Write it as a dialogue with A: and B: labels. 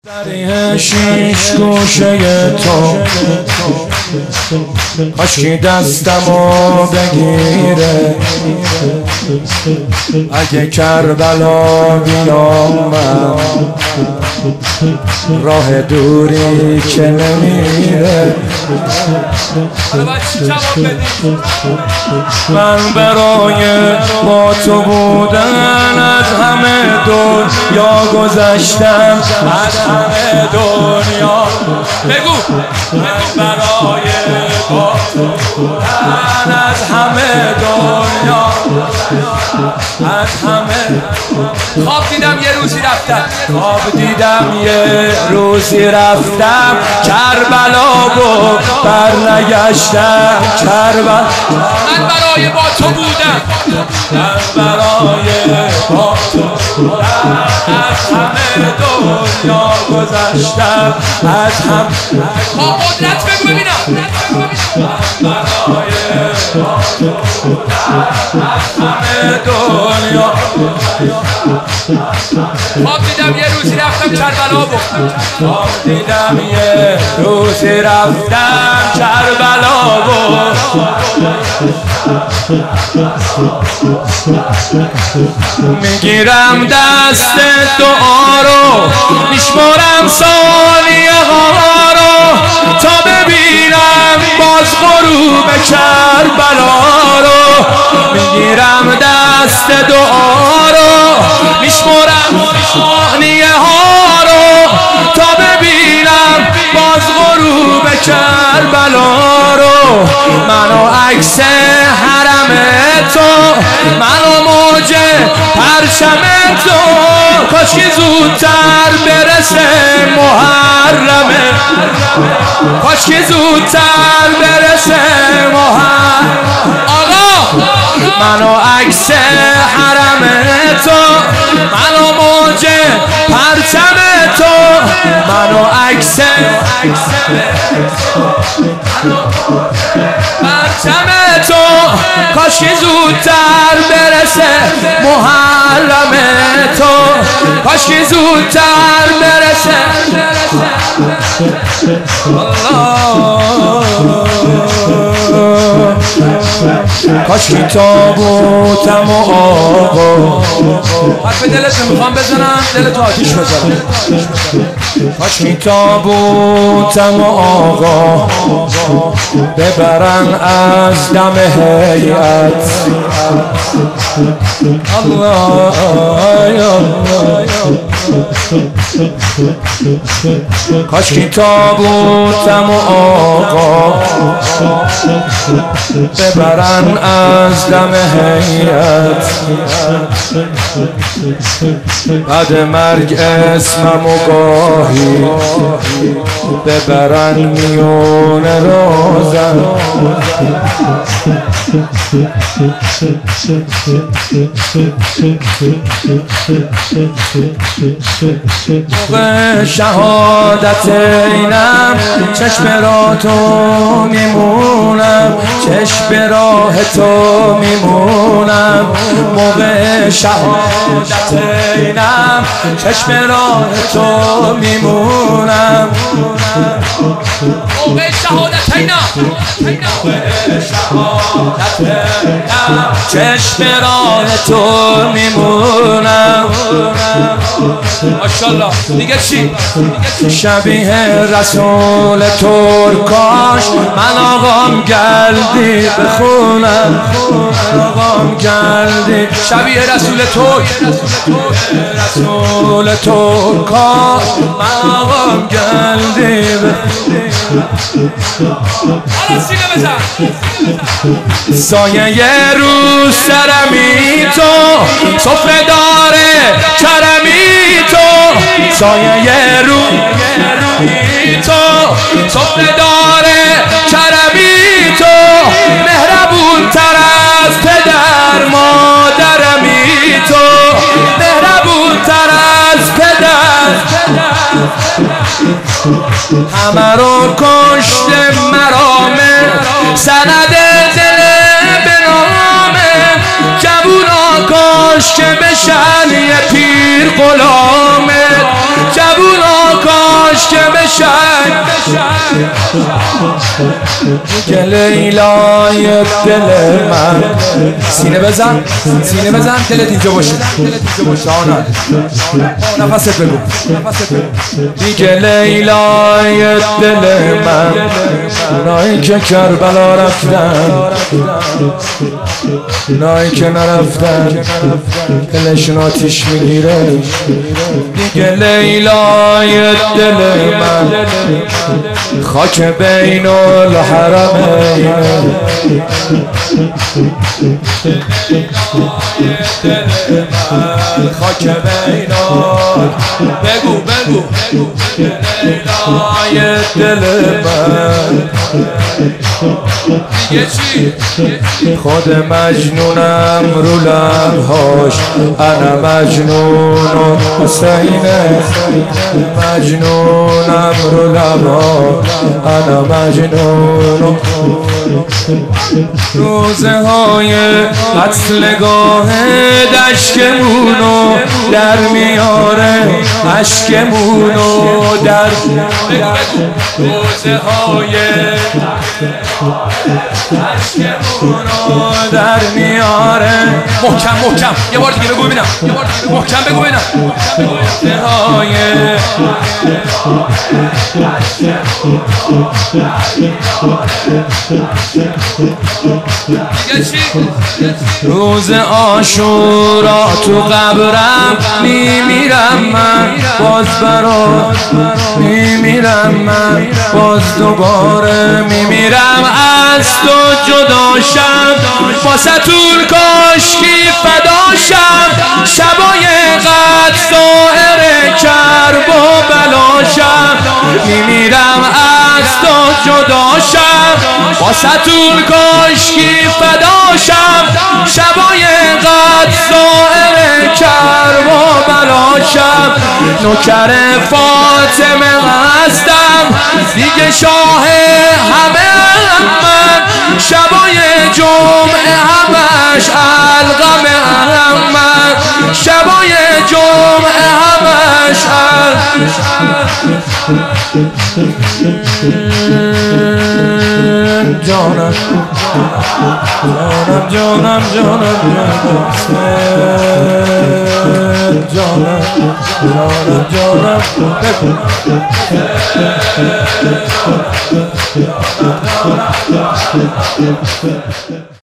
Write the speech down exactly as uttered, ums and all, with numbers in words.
A: سریع شیش گوشه تو کاشکی دستمو بگیره، اگه کربلا بیام من راه دوری که نمیره. من برای با تو بودن از همه دنیا گذشتم، از همه دنیا بگو. من برای با تو بودن از همه دنیا، از همه خواب دیدم یه روزی رفتم، خواب دیدم یه روزی رفتم کربلا و برنگشتم. کربلا من برای با تو بودم، من برای با تو بودم، از همه دنیا گذشتم، از هم با قدرت بگو ببینم. من برای با تو بودم، از همه دنیا خواب دیدم یه روزی رفتم کربلا بود، خواب دیدم یه روزی رفتم کربلا بود. میگیرم دست دعا رو، میشمارم ثانیه ها رو تا ببینم باز غروب کربلا رو. میگیرم دست دعا رو، میشمارم ثانیه ها رو تا ببینم باز غروب کربلا رو. منو عکس حرم تو، منو موج پرچم تو، کاشکی زودتر برسه محرمه، کاشکی زودتر برسه محرم. آقا منو عکس حرم تو، منو موج پرچم تو، منو عکس پرچم تو، کاشکی زودتر برسه محرم تو، کاشکی زودتر برسه. کاشکی تابوتم و آقا حرف دلتون میخوام بزنم، دلتو آتیش بزنم. کاشکی تابوتم و آقا ببرن از دم هیئت. الله کاشکی تابوتم و آقا ببرن از دم هیئت، بعد مرگ اسمم و گاهی ببرن میون روزن. موقع شهادت اینم چشم راه تو میمونم، چشم راه تو میمونم. موقع شهادت اینم چشم راه تو میمونم، موقع شهادت اینم چشم راه تو میمونم. ماشاءالله دیگه چی؟ شبیه رسول ترکاش من آقام گردی بخونم، آقام گردی شبیه رسول ترک، رسول ترکاش من آقام گردی بخونم. حالا سینه بزن. سایه یه روز سرمی تو، سفره داره کرمی تو، سایه یه روز تو، سفره داره کرمی تو، مهربون تر از پدر مادرمی تو، مهربون تر از پدر. همه رو کشت مرامه، سند دل به نامه، جوونا کشت کاش که بشن یه پیر غلامت، جوونا کاش که بشن که لیلای دل من. سینه بزن سینه بزن دلت اینجا باشه جانم، نفست بگو دیگه لیلای دل من، اونایی که کربلا رفتن اونایی که نرفتن دلشون آتیش میگیره دیگه لیلای دل من، خاک بین الحرمین خاک بین بگو بگو لیلای دل من دیگه چی؟ خود مجنونم رو لبهاش، انا مجنون حسینه، مجنونم رو لبهاش انا مجنون. روزه های اصلگاه دشکمونو در میاره، عشقمونو در روزه های عشقمونو در میاره. محکم محکم یه بار دیگه بگو ببینم، محکم بگو ببینم. روزه های روز عاشورا تو قبرم میمیرم من، باز برات میمیرم من، باز دوباره میمیرم از تو جداشم، واسطون کاشکی فداشم، شبای قد سائر کرب و بلاشم، میمیرم از تو جداشم، واسطون کاشکی فداشم، شبای قد سائر کرب و بلاشم، نوکر فاطمه هستم دیگه شاه همه من، شبای جمعه همش الغم من، شبای جمعه همش جانم جانم جانم جانم جانم جانم جانم